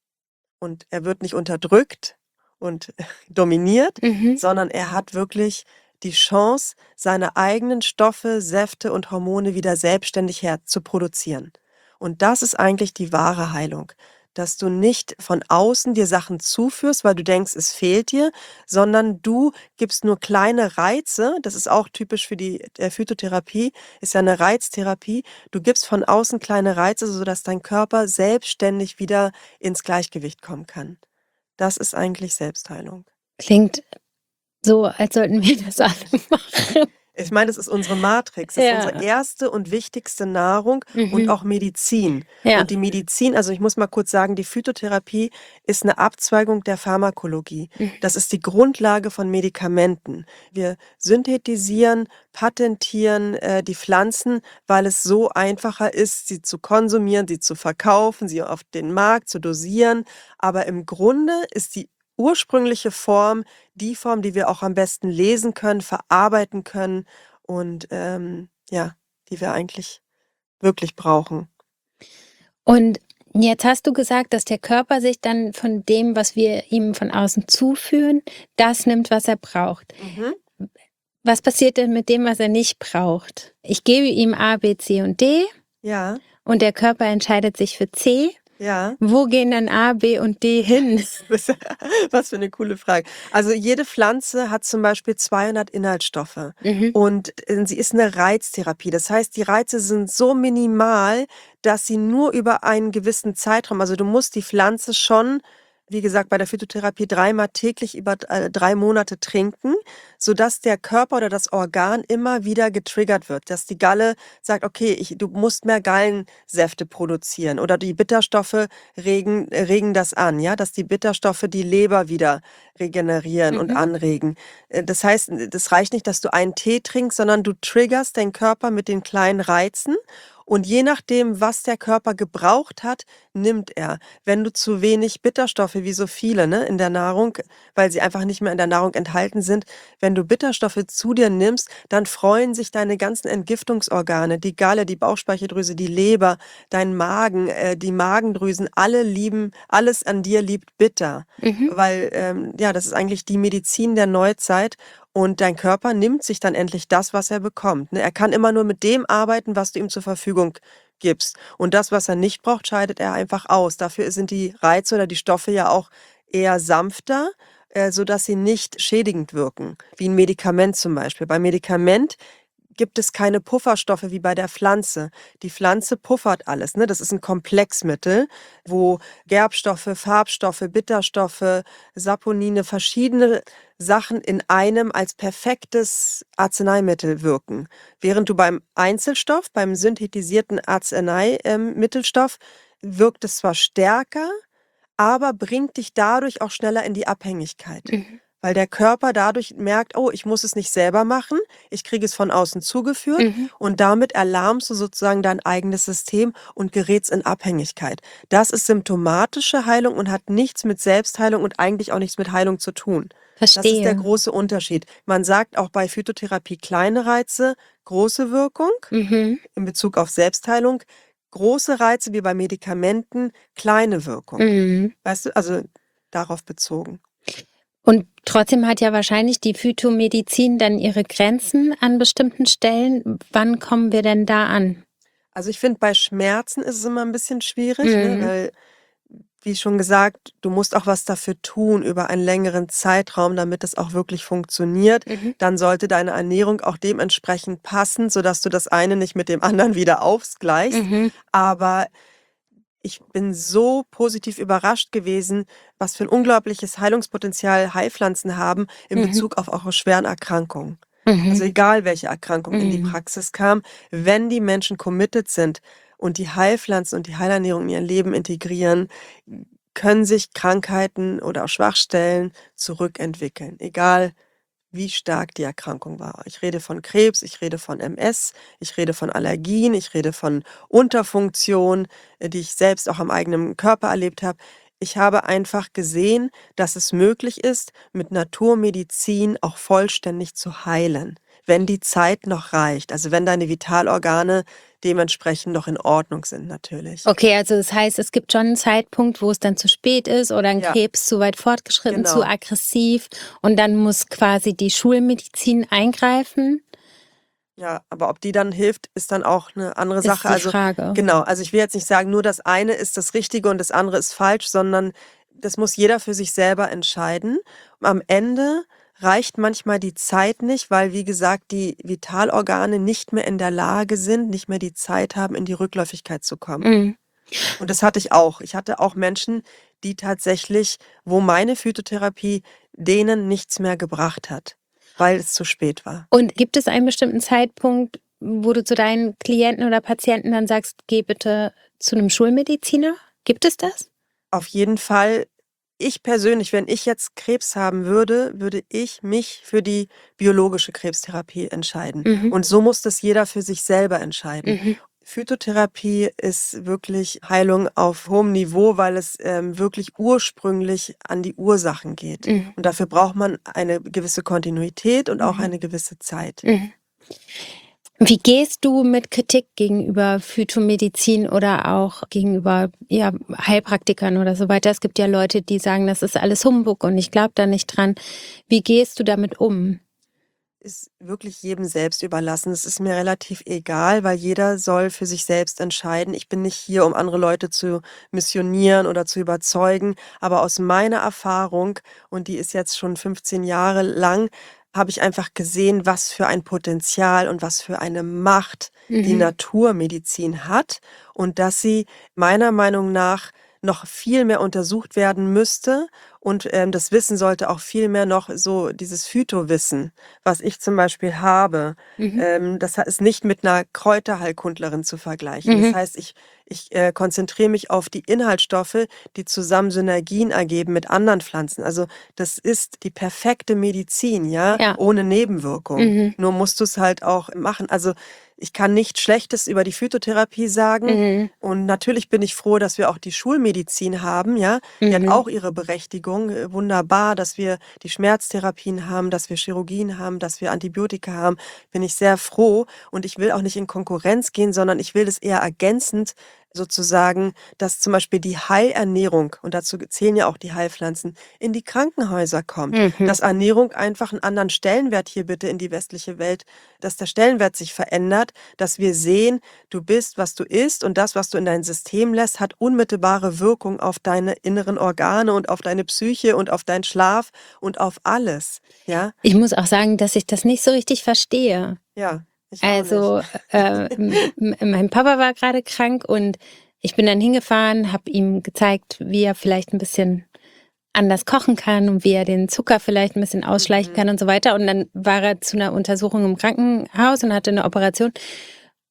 Und er wird nicht unterdrückt und dominiert, Mhm. sondern er hat wirklich die Chance, seine eigenen Stoffe, Säfte und Hormone wieder selbstständig herzuproduzieren. Und das ist eigentlich die wahre Heilung, dass du nicht von außen dir Sachen zuführst, weil du denkst, es fehlt dir, sondern du gibst nur kleine Reize. Das ist auch typisch für die Phytotherapie, ist ja eine Reiztherapie. Du gibst von außen kleine Reize, sodass dein Körper selbstständig wieder ins Gleichgewicht kommen kann. Das ist eigentlich Selbstheilung. Klingt so, als sollten wir das alle machen. Ich meine, das ist unsere Matrix. Das ist unsere Ja. erste und wichtigste Nahrung und Mhm. auch Medizin. Ja. Und die Medizin, also ich muss mal kurz sagen, die Phytotherapie ist eine Abzweigung der Pharmakologie. Mhm. Das ist die Grundlage von Medikamenten. Wir synthetisieren, patentieren die Pflanzen, weil es so einfacher ist, sie zu konsumieren, sie zu verkaufen, sie auf den Markt zu dosieren. Aber im Grunde ist die ursprüngliche Form die Form, die wir auch am besten lesen können, verarbeiten können und ja, die wir eigentlich wirklich brauchen. Und jetzt hast du gesagt, dass der Körper sich dann von dem, was wir ihm von außen zuführen, das nimmt, was er braucht. Mhm. Was passiert denn mit dem, was er nicht braucht? Ich gebe ihm A, B, C und D Ja, und der Körper entscheidet sich für C. ja. Wo gehen dann A, B und D hin? Was für eine coole Frage. Also jede Pflanze hat zum Beispiel 200 Inhaltsstoffe Mhm. und sie ist eine Reiztherapie. Das heißt, die Reize sind so minimal, dass sie nur über einen gewissen Zeitraum, also du musst die Pflanze schon, wie gesagt, bei der Phytotherapie 3-mal täglich über 3 Monate trinken, sodass der Körper oder das Organ immer wieder getriggert wird, dass die Galle sagt, okay, du musst mehr Gallensäfte produzieren oder die Bitterstoffe regen das an, ja, dass die Bitterstoffe die Leber wieder regenerieren und Mhm. anregen. Das heißt, das reicht nicht, dass du einen Tee trinkst, sondern du triggerst deinen Körper mit den kleinen Reizen und je nachdem, was der Körper gebraucht hat, nimmt er. Wenn du zu wenig Bitterstoffe, wie so viele, ne, in der Nahrung, weil sie einfach nicht mehr in der Nahrung enthalten sind, wenn du Bitterstoffe zu dir nimmst, dann freuen sich deine ganzen Entgiftungsorgane, die Galle, die Bauchspeicheldrüse, die Leber, dein Magen, die Magendrüsen, alles an dir liebt bitter. Mhm. Weil, ja, das ist eigentlich die Medizin der Neuzeit und dein Körper nimmt sich dann endlich das, was er bekommt, ne? Er kann immer nur mit dem arbeiten, was du ihm zur Verfügung gibst. Und das, was er nicht braucht, scheidet er einfach aus. Dafür sind die Reize oder die Stoffe ja auch eher sanfter, sodass sie nicht schädigend wirken, wie ein Medikament zum Beispiel. Beim Medikament gibt es keine Pufferstoffe wie bei der Pflanze. Die Pflanze puffert alles, ne? Das ist ein Komplexmittel, wo Gerbstoffe, Farbstoffe, Bitterstoffe, Saponine, verschiedene Sachen in einem als perfektes Arzneimittel wirken. Während du beim Einzelstoff, beim synthetisierten Arzneimittelstoff, wirkt es zwar stärker, aber bringt dich dadurch auch schneller in die Abhängigkeit. Weil der Körper dadurch merkt, oh, ich muss es nicht selber machen, ich kriege es von außen zugeführt und damit erlahmst du sozusagen dein eigenes System und gerätst in Abhängigkeit. Das ist symptomatische Heilung und hat nichts mit Selbstheilung und eigentlich auch nichts mit Heilung zu tun. Das ist der Verstehe. große Unterschied. Man sagt auch bei Phytotherapie kleine Reize, große Wirkung in Bezug auf Selbstheilung, große Reize wie bei Medikamenten, kleine Wirkung. Weißt du, also darauf bezogen. Und trotzdem hat ja wahrscheinlich die Phytomedizin dann ihre Grenzen an bestimmten Stellen. Wann kommen wir denn da an? Also ich finde, bei Schmerzen ist es immer ein bisschen schwierig, ne? Weil, wie schon gesagt, du musst auch was dafür tun über einen längeren Zeitraum, damit es auch wirklich funktioniert. Dann sollte deine Ernährung auch dementsprechend passen, sodass du das eine nicht mit dem anderen wieder ausgleichst. Aber ich bin so positiv überrascht gewesen, was für ein unglaubliches Heilungspotenzial Heilpflanzen haben in Bezug auf eure schweren Erkrankungen. Also egal, welche Erkrankung in die Praxis kam, wenn die Menschen committed sind und die Heilpflanzen und die Heilernährung in ihr Leben integrieren, können sich Krankheiten oder auch Schwachstellen zurückentwickeln, egal wie stark die Erkrankung war. Ich rede von Krebs, ich rede von MS, ich rede von Allergien, ich rede von Unterfunktion, die ich selbst auch am eigenen Körper erlebt habe. Ich habe einfach gesehen, dass es möglich ist, mit Naturmedizin auch vollständig zu heilen, wenn die Zeit noch reicht. Also wenn deine Vitalorgane dementsprechend noch in Ordnung sind natürlich. Okay, also das heißt, es gibt schon einen Zeitpunkt, wo es dann zu spät ist oder ein Ja. Krebs zu weit fortgeschritten, Genau. zu aggressiv und dann muss quasi die Schulmedizin eingreifen. Ja, aber ob die dann hilft, ist dann auch eine andere Ist Sache. die Also Frage. genau, also ich will jetzt nicht sagen, nur das eine ist das Richtige und das andere ist falsch, sondern das muss jeder für sich selber entscheiden. Am Ende reicht manchmal die Zeit nicht, weil, wie gesagt, die Vitalorgane nicht mehr in der Lage sind, nicht mehr die Zeit haben, in die Rückläufigkeit zu kommen. Und das hatte ich auch. Ich hatte auch Menschen, die tatsächlich, wo meine Phytotherapie denen nichts mehr gebracht hat, weil es zu spät war. Und gibt es einen bestimmten Zeitpunkt, wo du zu deinen Klienten oder Patienten dann sagst, geh bitte zu einem Schulmediziner? Gibt es das? Auf jeden Fall. Ich persönlich, wenn ich jetzt Krebs haben würde, würde ich mich für die biologische Krebstherapie entscheiden. Und so muss das jeder für sich selber entscheiden. Phytotherapie ist wirklich Heilung auf hohem Niveau, weil es wirklich ursprünglich an die Ursachen geht. Und dafür braucht man eine gewisse Kontinuität und auch eine gewisse Zeit. Wie gehst du mit Kritik gegenüber Phytomedizin oder auch gegenüber Heilpraktikern oder so weiter? Es gibt ja Leute, die sagen, das ist alles Humbug und ich glaube da nicht dran. Wie gehst du damit um? Ist wirklich jedem selbst überlassen. Es ist mir relativ egal, weil jeder soll für sich selbst entscheiden. Ich bin nicht hier, um andere Leute zu missionieren oder zu überzeugen. Aber aus meiner Erfahrung, und die ist jetzt schon 15 Jahre lang, habe ich einfach gesehen, was für ein Potenzial und was für eine Macht die Naturmedizin hat und dass sie meiner Meinung nach noch viel mehr untersucht werden müsste und das Wissen sollte auch viel mehr noch so dieses Phytowissen, was ich zum Beispiel habe, das ist nicht mit einer Kräuterheilkundlerin zu vergleichen. Das heißt, ich konzentriere mich auf die Inhaltsstoffe, die zusammen Synergien ergeben mit anderen Pflanzen. Also das ist die perfekte Medizin, Ja. ohne Nebenwirkung. Nur musst du es halt auch machen. Also ich kann nichts Schlechtes über die Phytotherapie sagen. Und natürlich bin ich froh, dass wir auch die Schulmedizin haben, Die hat auch ihre Berechtigung. Wunderbar, dass wir die Schmerztherapien haben, dass wir Chirurgien haben, dass wir Antibiotika haben. Bin ich sehr froh. Und ich will auch nicht in Konkurrenz gehen, sondern ich will das eher ergänzend sozusagen, dass zum Beispiel die Heilernährung, und dazu zählen ja auch die Heilpflanzen, in die Krankenhäuser kommt. Dass Ernährung einfach einen anderen Stellenwert hier bitte in die westliche Welt, dass der Stellenwert sich verändert, dass wir sehen, du bist, was du isst und das, was du in dein System lässt, hat unmittelbare Wirkung auf deine inneren Organe und auf deine Psyche und auf deinen Schlaf und auf alles. Ja, Ich muss auch sagen, dass ich das nicht so richtig verstehe. ja. Ich auch Also nicht. mein Papa war gerade krank und ich bin dann hingefahren, habe ihm gezeigt, wie er vielleicht ein bisschen anders kochen kann und wie er den Zucker vielleicht ein bisschen ausschleichen kann und so weiter. Und dann war er zu einer Untersuchung im Krankenhaus und hatte eine Operation.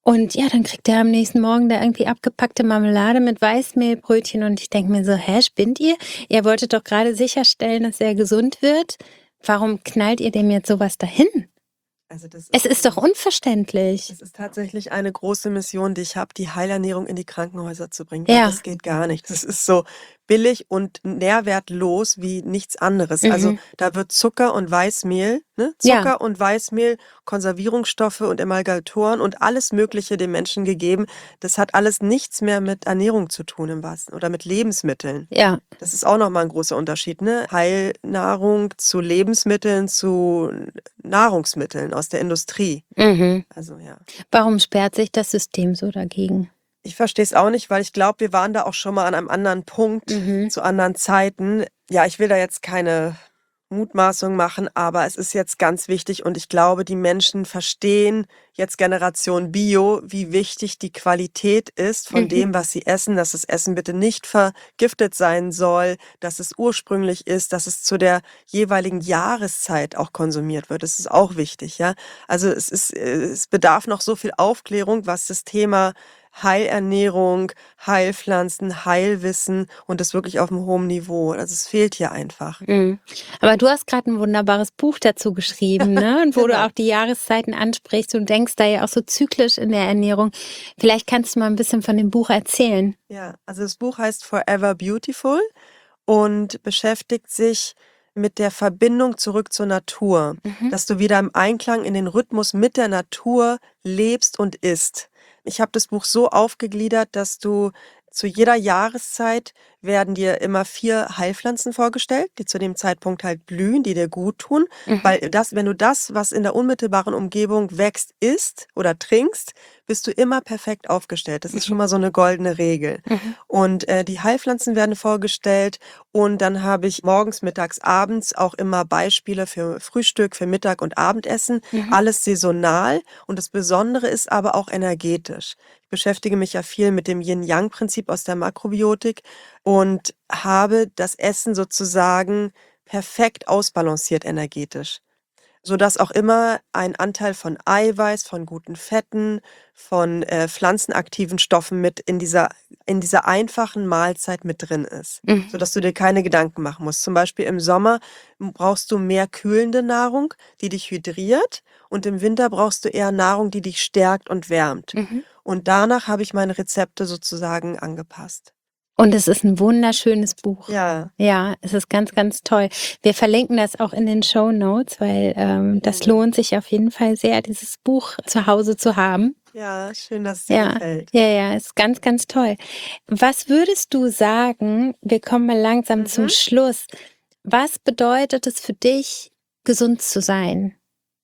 Und ja, dann kriegt er am nächsten Morgen da irgendwie abgepackte Marmelade mit Weißmehlbrötchen und ich denke mir so: „Hä, spinnt ihr? Ihr wolltet doch gerade sicherstellen, dass er gesund wird. Warum knallt ihr dem jetzt sowas dahin?“ Also das Es ist ist doch unverständlich. Es ist tatsächlich eine große Mission, die ich habe, die Heilernährung in die Krankenhäuser zu bringen, weil Ja. das geht gar nicht. Das ist so billig und nährwertlos wie nichts anderes. Also, Mhm. da wird Zucker und Weißmehl, ne? Ja, Zucker und Weißmehl, Konservierungsstoffe und Emulgatoren und alles Mögliche den Menschen gegeben. Das hat alles nichts mehr mit Ernährung zu tun im wahrsten oder mit Lebensmitteln. ja. Das ist auch noch mal 'n großer Unterschied, ne? Heilnahrung zu Lebensmitteln, zu Nahrungsmitteln aus der Industrie. Mhm. Also, ja. Warum sperrt sich das System so dagegen? Ich verstehe es auch nicht, weil ich glaube, wir waren da auch schon mal an einem anderen Punkt Mhm. zu anderen Zeiten. Ja, ich will da jetzt keine Mutmaßung machen, aber es ist jetzt ganz wichtig und ich glaube, die Menschen verstehen jetzt Generation Bio, wie wichtig die Qualität ist von Mhm. dem, was sie essen, dass das Essen bitte nicht vergiftet sein soll, dass es ursprünglich ist, dass es zu der jeweiligen Jahreszeit auch konsumiert wird. Das ist auch wichtig, ja. Also, es bedarf noch so viel Aufklärung, was das Thema Heilernährung, Heilpflanzen, Heilwissen und das wirklich auf 'nem hohen Niveau. Also, es fehlt hier einfach. Mhm. Aber du hast gerade ein wunderbares Buch dazu geschrieben, ne? Und wo du Genau. auch die Jahreszeiten ansprichst und denkst da ja auch so zyklisch in der Ernährung. Vielleicht kannst du mal ein bisschen von dem Buch erzählen. Ja, also das Buch heißt „Forever Beautiful“ und beschäftigt sich mit der Verbindung zurück zur Natur, Mhm. dass du wieder im Einklang in den Rhythmus mit der Natur lebst und isst. Ich habe das Buch so aufgegliedert, dass du zu jeder Jahreszeit werden dir immer 4 Heilpflanzen vorgestellt, die zu dem Zeitpunkt halt blühen, die dir gut tun, Mhm. weil wenn du das, was in der unmittelbaren Umgebung wächst, isst oder trinkst, bist du immer perfekt aufgestellt. Das ist schon Mhm. mal so eine goldene Regel. Mhm. Und, die Heilpflanzen werden vorgestellt und dann habe ich morgens, mittags, abends auch immer Beispiele für Frühstück, für Mittag und Abendessen, Mhm. alles saisonal und das Besondere ist aber auch energetisch. Ich beschäftige mich ja viel mit dem Yin-Yang-Prinzip aus der Makrobiotik und habe das Essen sozusagen perfekt ausbalanciert energetisch, sodass auch immer ein Anteil von Eiweiß, von guten Fetten, von, pflanzenaktiven Stoffen mit in dieser einfachen Mahlzeit mit drin ist, Mhm. sodass du dir keine Gedanken machen musst. Zum Beispiel im Sommer brauchst du mehr kühlende Nahrung, die dich hydriert, und im Winter brauchst du eher Nahrung, die dich stärkt und wärmt. Mhm. Und danach habe ich meine Rezepte sozusagen angepasst. Und es ist ein wunderschönes Buch. Ja, Ja, es ist ganz, ganz toll. Wir verlinken das auch in den Shownotes, weil, das gerne. lohnt sich auf jeden Fall sehr, dieses Buch zu Hause zu haben. Ja, schön, dass es dir Ja, gefällt. ja, ja, ist ganz, ganz toll. Was würdest du sagen, wir kommen mal langsam zum Mhm. Schluss. Was bedeutet es für dich, gesund zu sein?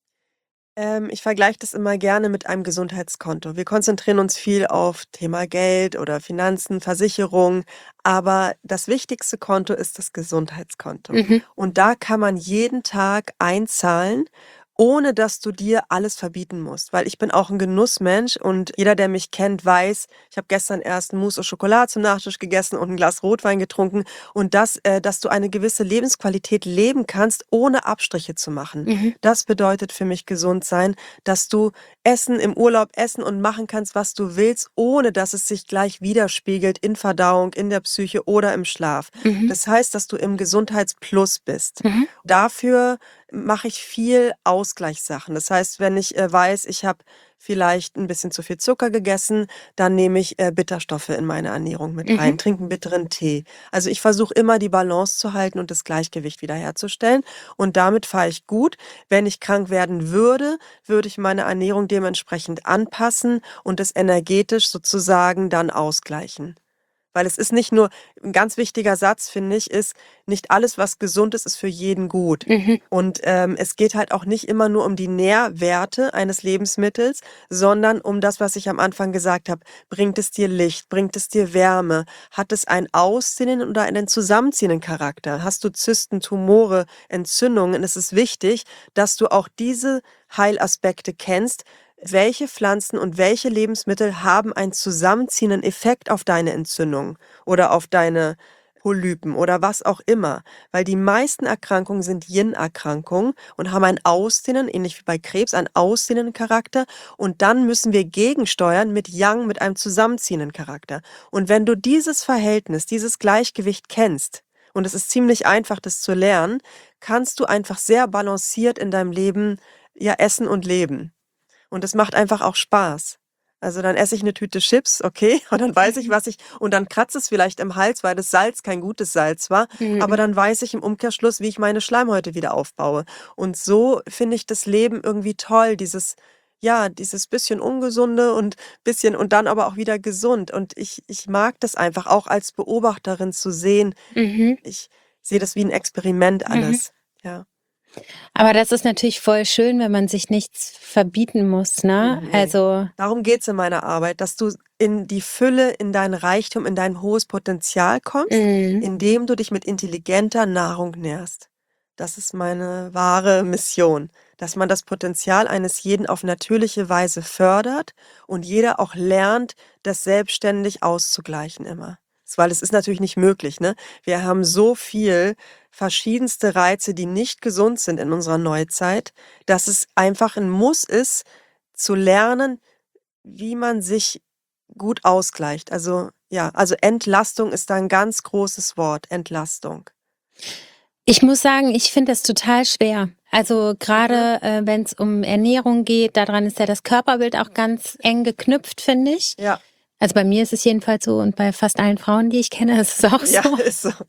Ich vergleiche das immer gerne mit einem Gesundheitskonto. Wir konzentrieren uns viel auf Thema Geld oder Finanzen, Versicherung, aber das wichtigste Konto ist das Gesundheitskonto. Mhm, Und da kann man jeden Tag einzahlen, ohne dass du dir alles verbieten musst. Weil ich bin auch ein Genussmensch und jeder, der mich kennt, weiß, ich habe gestern erst 'n Mousse au Chocolat zum Nachtisch gegessen und ein Glas Rotwein getrunken und dass du eine gewisse Lebensqualität leben kannst, ohne Abstriche zu machen. mhm, Das bedeutet für mich gesund sein, dass du Essen im Urlaub essen und machen kannst, was du willst, ohne dass es sich gleich widerspiegelt in Verdauung, in der Psyche oder im Schlaf. mhm, Das heißt, dass du im Gesundheitsplus bist. mhm, Dafür mache ich viel Ausgleichssachen. Das heißt, wenn ich, weiß, ich habe vielleicht ein bisschen zu viel Zucker gegessen, dann nehme ich, Bitterstoffe in meine Ernährung mit mhm. rein, trinke 'n bitteren Tee. Also, ich versuche immer die Balance zu halten und das Gleichgewicht wiederherzustellen und damit fahre ich gut. Wenn ich krank werden würde, würde ich meine Ernährung dementsprechend anpassen und es energetisch sozusagen dann ausgleichen. Weil es ist nicht nur 'n ganz wichtiger Satz, finde ich, ist: „Nicht alles, was gesund ist, ist für jeden gut.“ Mhm, Und, es geht halt auch nicht immer nur um die Nährwerte eines Lebensmittels, sondern um das, was ich am Anfang gesagt habe. Bringt es dir Licht? Bringt es dir Wärme? Hat es einen ausziehenden oder einen zusammenziehenden Charakter? Hast du Zysten, Tumore, Entzündungen? Es ist wichtig, dass du auch diese Heilaspekte kennst. Welche Pflanzen und welche Lebensmittel haben einen zusammenziehenden Effekt auf deine Entzündung oder auf deine Polypen oder was auch immer. Weil die meisten Erkrankungen sind Yin-Erkrankungen und haben einen ausdehnenden, ähnlich wie bei Krebs, einen ausdehnenden Charakter. Und dann müssen wir gegensteuern mit Yang, mit einem zusammenziehenden Charakter. Und wenn du dieses Verhältnis, dieses Gleichgewicht kennst, und es ist ziemlich einfach, das zu lernen, kannst du einfach sehr balanciert in deinem Leben ja essen und leben. Und es macht einfach auch Spaß. Also dann esse ich eine Tüte Chips, okay, und dann weiß ich, und dann kratzt es vielleicht im Hals, weil das Salz kein gutes Salz war, aber dann weiß ich im Umkehrschluss, wie ich meine Schleimhäute wieder aufbaue. Und so finde ich das Leben irgendwie toll, dieses bisschen Ungesunde und dann aber auch wieder gesund. Und ich mag das einfach auch als Beobachterin zu sehen. Mhm. Ich sehe das wie ein Experiment Mhm. alles, ja. Aber das ist natürlich voll schön, wenn man sich nichts verbieten muss, ne? Nee. Also, Darum geht's in meiner Arbeit, dass du in die Fülle, in dein Reichtum, in dein hohes Potenzial kommst, indem du dich mit intelligenter Nahrung nährst. Das ist meine wahre Mission, dass man das Potenzial eines jeden auf natürliche Weise fördert und jeder auch lernt, das selbstständig auszugleichen immer. Weil es ist natürlich nicht möglich, ne? Wir haben so viel verschiedenste Reize, die nicht gesund sind in unserer Neuzeit, dass es einfach ein Muss ist, zu lernen, wie man sich gut ausgleicht. Also Entlastung ist da ein ganz großes Wort, Entlastung. ich muss sagen, ich finde das total schwer. Also gerade wenn es um Ernährung geht, daran ist ja das Körperbild auch ganz eng geknüpft, finde ich. Ja, Also bei mir ist es jedenfalls so und bei fast allen Frauen, die ich kenne, ist es auch ja, so. ist so.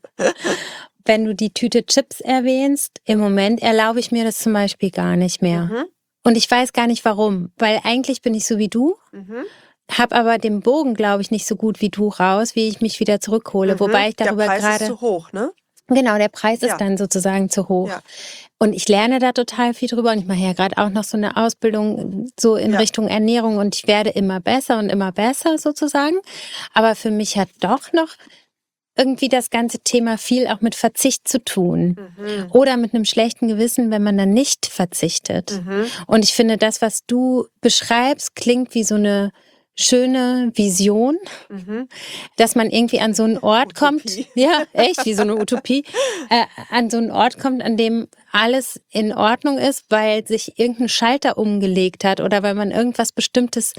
Wenn du die Tüte Chips erwähnst, im Moment erlaube ich mir das zum Beispiel gar nicht mehr. Mhm, Und ich weiß gar nicht warum, weil eigentlich bin ich so wie du, mhm, habe aber den Bogen, glaube ich, nicht so gut wie du raus, wie ich mich wieder zurückhole. Wobei ich Der darüber Preis ist gerade, zu hoch, ne? genau, der Preis Ja. ist dann sozusagen zu hoch. Ja. Und ich lerne da total viel drüber und ich mache ja gerade auch noch so eine Ausbildung so in Ja. Richtung Ernährung und ich werde immer besser sozusagen. Aber für mich hat doch noch irgendwie das ganze Thema viel auch mit Verzicht zu tun. Mhm. Oder mit einem schlechten Gewissen, wenn man dann nicht verzichtet. Mhm. Und ich finde, das, was du beschreibst, klingt wie so eine schöne Vision, Mhm. dass man irgendwie an so einen Ort kommt. Utopie. Ja, echt, wie so eine Utopie. An so einen Ort kommt, an dem alles in Ordnung ist, weil sich irgendein Schalter umgelegt hat oder weil man irgendwas Bestimmtes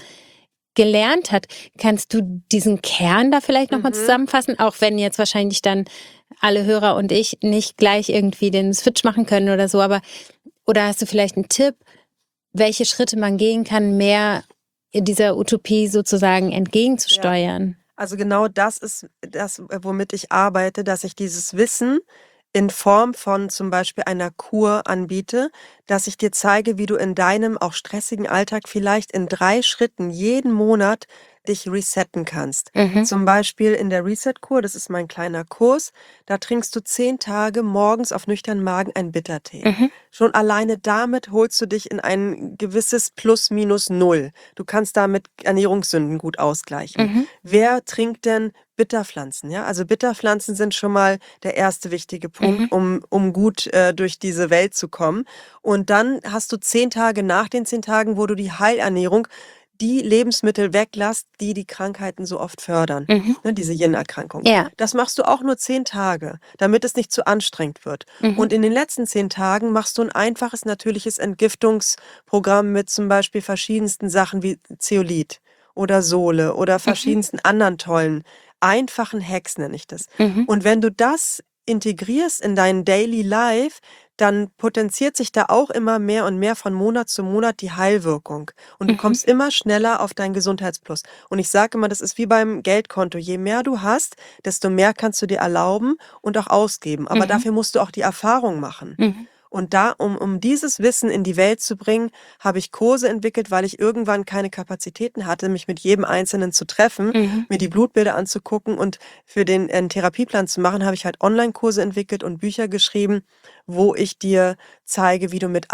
gelernt hat. Kannst du diesen Kern da vielleicht nochmal zusammenfassen? Auch wenn jetzt wahrscheinlich dann alle Hörer und ich nicht gleich irgendwie den Switch machen können oder so, aber oder hast du vielleicht einen Tipp, welche Schritte man gehen kann, mehr in dieser Utopie sozusagen entgegenzusteuern? Also genau das ist das, womit ich arbeite, dass ich dieses Wissen in Form von zum Beispiel einer Kur anbiete, dass ich dir zeige, wie du in deinem auch stressigen Alltag vielleicht in 3 Schritten jeden Monat dich resetten kannst. Zum Beispiel in der Reset-Kur, das ist mein kleiner Kurs, da trinkst du 10 Tage morgens auf nüchternen Magen einen Bittertee. Schon alleine damit holst du dich in ein gewisses Plus-Minus-Null. Du kannst damit Ernährungssünden gut ausgleichen. Wer trinkt denn Bitterpflanzen? Ja? Also Bitterpflanzen sind schon mal der erste wichtige Punkt, um gut durch diese Welt zu kommen. Und dann hast du 10 Tage nach den 10 Tagen, wo du die Heilernährung, die Lebensmittel weglässt, die die Krankheiten so oft fördern, ne, diese Yin-Erkrankung. Ja. Das machst du auch nur 10 Tage, damit es nicht zu anstrengend wird. Und in den letzten 10 Tagen machst du ein einfaches, natürliches Entgiftungsprogramm mit zum Beispiel verschiedensten Sachen wie Zeolit oder Sole oder verschiedensten anderen tollen, einfachen Hacks nenne ich das. Und wenn du das integrierst in dein Daily Life, dann potenziert sich da auch immer mehr und mehr von Monat zu Monat die Heilwirkung. Und du kommst immer schneller auf dein Gesundheitsplus. Und ich sage immer, das ist wie beim Geldkonto. Je mehr du hast, desto mehr kannst du dir erlauben und auch ausgeben. Aber dafür musst du auch die Erfahrung machen. Und da, um dieses Wissen in die Welt zu bringen, habe ich Kurse entwickelt, weil ich irgendwann keine Kapazitäten hatte, mich mit jedem Einzelnen zu treffen, mir die Blutbilder anzugucken und für den Therapieplan zu machen, habe ich halt Online-Kurse entwickelt und Bücher geschrieben, wo ich dir zeige, wie du mit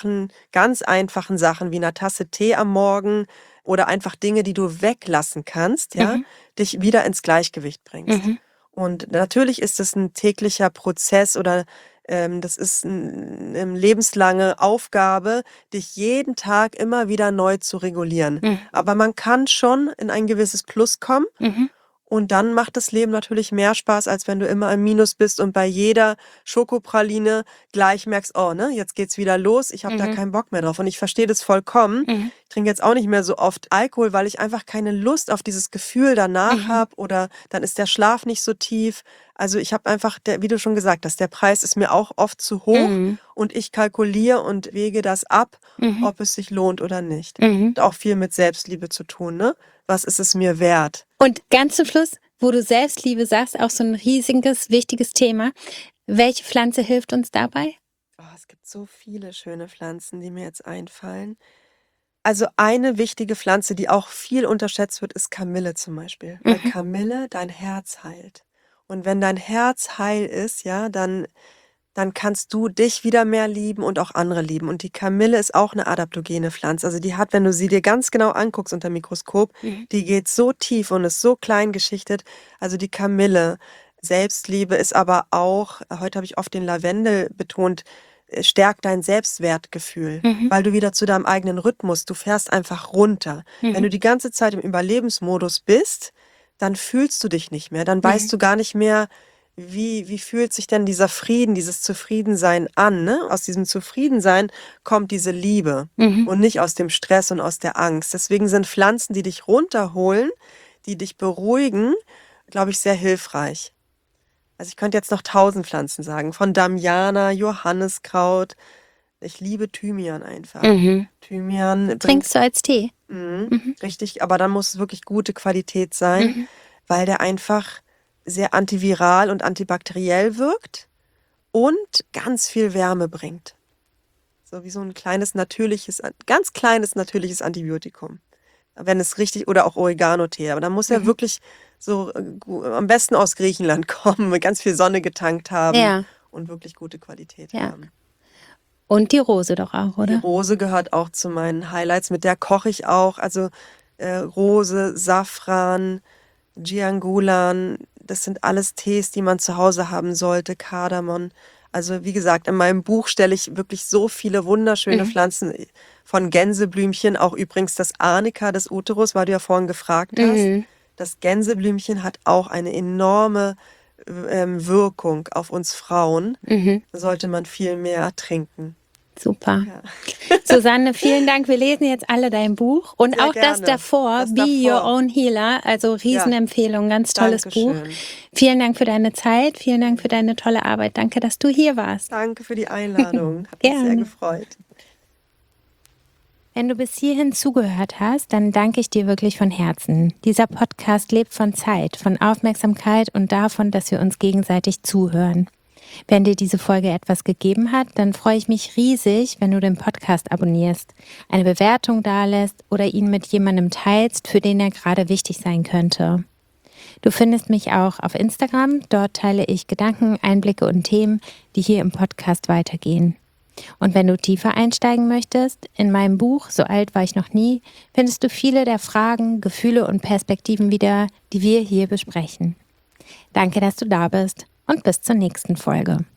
ganz einfachen Sachen wie einer Tasse Tee am Morgen oder einfach Dinge, die du weglassen kannst, ja, dich wieder ins Gleichgewicht bringst. Und natürlich ist es ein täglicher Prozess oder das ist eine lebenslange Aufgabe, dich jeden Tag immer wieder neu zu regulieren. Aber man kann schon in ein gewisses Plus kommen Und dann macht das Leben natürlich mehr Spaß, als wenn du immer im Minus bist und bei jeder Schokopraline gleich merkst, oh, ne, jetzt geht's wieder los, ich habe da keinen Bock mehr drauf. Und ich verstehe das vollkommen. Ich trinke jetzt auch nicht mehr so oft Alkohol, weil ich einfach keine Lust auf dieses Gefühl danach habe oder dann ist der Schlaf nicht so tief. Also ich habe einfach, wie du schon gesagt hast, der Preis ist mir auch oft zu hoch und ich kalkuliere und wege das ab, ob es sich lohnt oder nicht. Hat auch viel mit Selbstliebe zu tun, ne? Was ist es mir wert? Und ganz zum Schluss, wo du Selbstliebe sagst, auch so ein riesiges, wichtiges Thema. Welche Pflanze hilft uns dabei? Oh, es gibt so viele schöne Pflanzen, die mir jetzt einfallen. Also eine wichtige Pflanze, die auch viel unterschätzt wird, ist Kamille zum Beispiel. Weil Kamille dein Herz heilt. Und wenn dein Herz heil ist, ja, dann kannst du dich wieder mehr lieben und auch andere lieben. Und die Kamille ist auch eine adaptogene Pflanze. Also die hat, wenn du sie dir ganz genau anguckst unter dem Mikroskop, die geht so tief und ist so klein geschichtet. Also die Kamille, Selbstliebe ist aber auch, heute habe ich oft den Lavendel betont, stärkt dein Selbstwertgefühl, weil du wieder zu deinem eigenen Rhythmus, du fährst einfach runter. Wenn du die ganze Zeit im Überlebensmodus bist, dann fühlst du dich nicht mehr, dann weißt du gar nicht mehr, wie fühlt sich denn dieser Frieden, dieses Zufriedensein an, ne? Aus diesem Zufriedensein kommt diese Liebe und nicht aus dem Stress und aus der Angst. Deswegen sind Pflanzen, die dich runterholen, die dich beruhigen, glaube ich, sehr hilfreich. Also ich könnte jetzt noch 1000 Pflanzen sagen, von Damiana, Johanniskraut. Ich liebe Thymian einfach. Thymian Trinkst du als Tee? Richtig, aber dann muss es wirklich gute Qualität sein, weil der einfach sehr antiviral und antibakteriell wirkt und ganz viel Wärme bringt. So wie so ein ganz kleines natürliches Antibiotikum. Wenn es richtig, oder auch Oregano-Tee, aber da muss er wirklich so am besten aus Griechenland kommen, mit ganz viel Sonne getankt haben und wirklich gute Qualität haben. Und die Rose doch auch, oder? Die Rose gehört auch zu meinen Highlights, mit der koche ich auch. Also Rose, Safran, Jiangulan, das sind alles Tees, die man zu Hause haben sollte, Kardamom. Also wie gesagt, in meinem Buch stelle ich wirklich so viele wunderschöne Pflanzen von Gänseblümchen, auch übrigens das Arnika des Uterus, weil du ja vorhin gefragt hast. Das Gänseblümchen hat auch eine enorme Wirkung auf uns Frauen. Sollte man viel mehr trinken. Super. Ja. Susanne, vielen Dank. Wir lesen jetzt alle dein Buch und sehr auch gerne. Das davor, Be Your Own Healer, also Riesenempfehlung, ganz tolles Buch. Vielen Dank für deine Zeit, vielen Dank für deine tolle Arbeit. Danke, dass du hier warst. Danke für die Einladung, hat mich sehr gefreut. Wenn du bis hierhin zugehört hast, dann danke ich dir wirklich von Herzen. Dieser Podcast lebt von Zeit, von Aufmerksamkeit und davon, dass wir uns gegenseitig zuhören. Wenn dir diese Folge etwas gegeben hat, dann freue ich mich riesig, wenn du den Podcast abonnierst, eine Bewertung dalässt oder ihn mit jemandem teilst, für den er gerade wichtig sein könnte. Du findest mich auch auf Instagram, dort teile ich Gedanken, Einblicke und Themen, die hier im Podcast weitergehen. Und wenn du tiefer einsteigen möchtest, in meinem Buch So alt war ich noch nie, findest du viele der Fragen, Gefühle und Perspektiven wieder, die wir hier besprechen. Danke, dass du da bist und bis zur nächsten Folge.